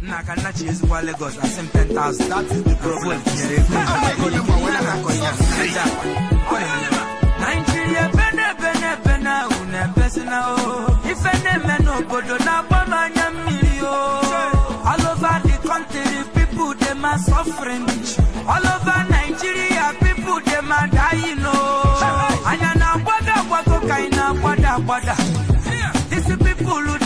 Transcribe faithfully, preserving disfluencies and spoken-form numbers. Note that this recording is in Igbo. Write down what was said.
Nakana cheese while Lagos at some ten thousand. That is the problem. Nigeria, Bene, Bene, Bena, Una, Besina, if any man, no, Bodo, Nabamanya, Milio. All over the country, people, them are suffering. All over Nigeria, people, them are dying. Ayana, Wada, Wako, Kaina, Wada, Wada. These people who